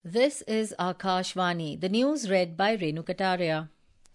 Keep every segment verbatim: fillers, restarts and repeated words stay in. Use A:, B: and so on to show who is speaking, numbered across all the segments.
A: This is Akashvani, the news read by Renu Kataria.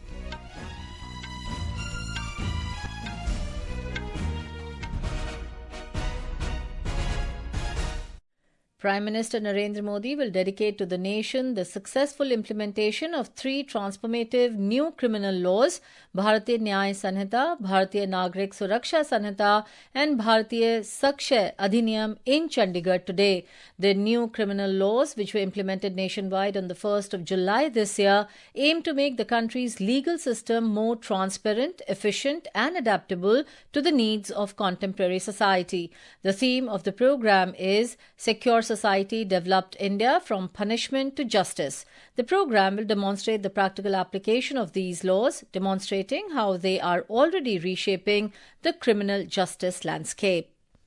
A: Prime Minister Narendra Modi will dedicate to the nation the successful implementation of three transformative new criminal laws, Bharatiya Nyay Sanhita, Bharatiya Nagrik Suraksha Sanhita and Bharatiya Sakshay Adhiniyam in Chandigarh today. The new criminal laws, which were implemented nationwide on the first of July this year, aim to make the country's legal system more transparent, efficient and adaptable to the needs of contemporary society. The theme of the program is Secure Society Developed India from Punishment to Justice. The program will demonstrate the practical application of these laws, demonstrating how they are already reshaping the criminal justice landscape.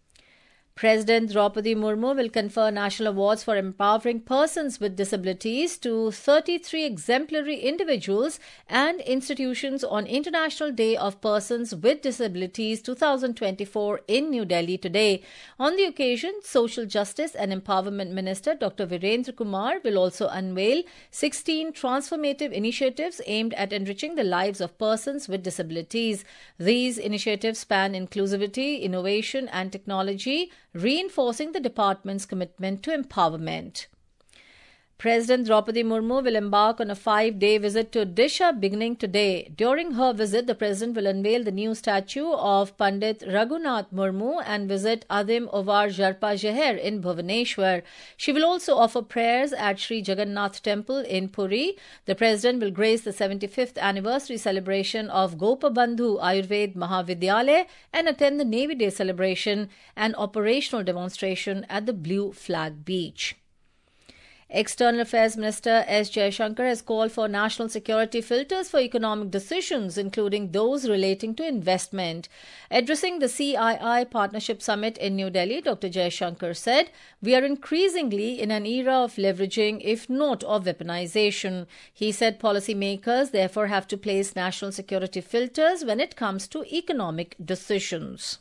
A: President Draupadi Murmu will confer national awards for empowering persons with disabilities to thirty-three exemplary individuals and institutions on International Day of Persons with Disabilities twenty twenty-four in New Delhi today. On the occasion, Social Justice and Empowerment Minister Doctor Virendra Kumar will also unveil sixteen transformative initiatives aimed at enriching the lives of persons with disabilities. These initiatives span inclusivity, innovation and technology, reinforcing the department's commitment to empowerment. President Draupadi Murmu will embark on a five-day visit to Odisha beginning today. During her visit, the President will unveil the new statue of Pandit Raghunath Murmu and visit Adim Ovar Jarpa Jeher in Bhubaneswar. She will also offer prayers at Sri Jagannath Temple in Puri. The President will grace the seventy-fifth anniversary celebration of Gopabandhu Ayurved Mahavidyalaya and attend the Navy Day celebration and operational demonstration at the Blue Flag Beach. External Affairs Minister S. Jaishankar has called for national security filters for economic decisions, including those relating to investment. Addressing the C I I Partnership Summit in New Delhi, Doctor Jaishankar said, "We are increasingly in an era of leveraging, if not of weaponization." He said policymakers therefore have to place national security filters when it comes to economic decisions.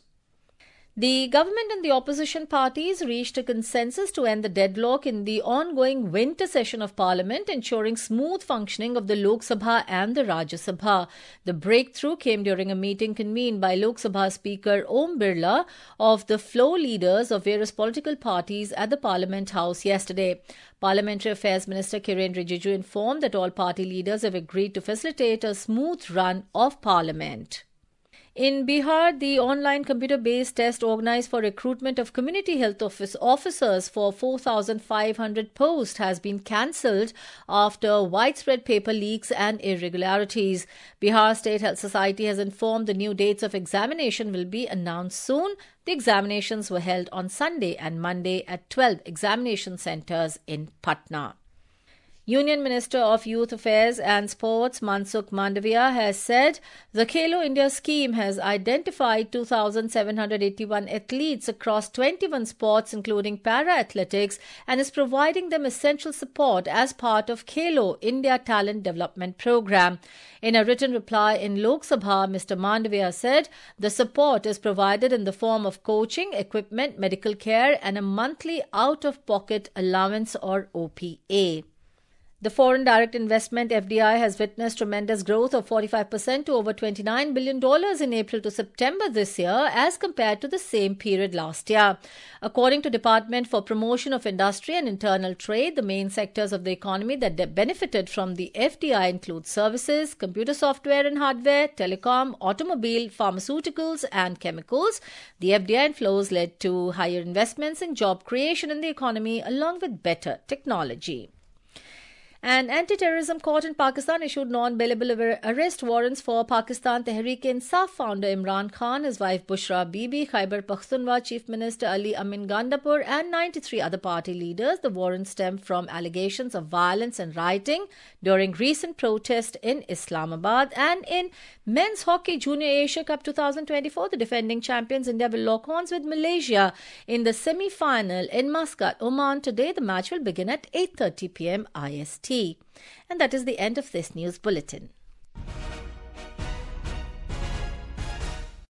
A: The government and the opposition parties reached a consensus to end the deadlock in the ongoing winter session of Parliament, ensuring smooth functioning of the Lok Sabha and the Rajya Sabha. The breakthrough came during a meeting convened by Lok Sabha Speaker Om Birla of the floor leaders of various political parties at the Parliament House yesterday. Parliamentary Affairs Minister Kiren Rijiju informed that all party leaders have agreed to facilitate a smooth run of Parliament. In Bihar, the online computer-based test organized for recruitment of community health office officers for four thousand five hundred posts has been cancelled after widespread paper leaks and irregularities. Bihar State Health Society has informed the new dates of examination will be announced soon. The examinations were held on Sunday and Monday at twelve examination centres in Patna. Union Minister of Youth Affairs and Sports Mansukh Mandavia has said the Khelo India scheme has identified two thousand seven hundred eighty-one athletes across twenty-one sports including para-athletics and is providing them essential support as part of Khelo India Talent Development Program. In a written reply in Lok Sabha, Mister Mandavia said the support is provided in the form of coaching, equipment, medical care and a monthly out-of-pocket allowance or O P A. The foreign direct investment F D I has witnessed tremendous growth of forty-five percent to over twenty-nine billion dollars in April to September this year as compared to the same period last year. According to Department for Promotion of Industry and Internal Trade, the main sectors of the economy that benefited from the F D I include services, computer software and hardware, telecom, automobile, pharmaceuticals and chemicals. The F D I inflows led to higher investments and job creation in the economy along with better technology. An anti-terrorism court in Pakistan issued non-bailable arrest warrants for Pakistan Tehreek-e-Insaf founder Imran Khan, his wife Bushra Bibi, Khyber Pakhtunkhwa Chief Minister Ali Amin Gandapur and ninety-three other party leaders. The warrants stem from allegations of violence and rioting during recent protests in Islamabad. And in Men's Hockey Junior Asia Cup twenty twenty-four, the defending champions India will lock horns with Malaysia in the semi-final in Muscat, Oman today. The match will begin at eight thirty p m I S T. And that is the end of this news bulletin.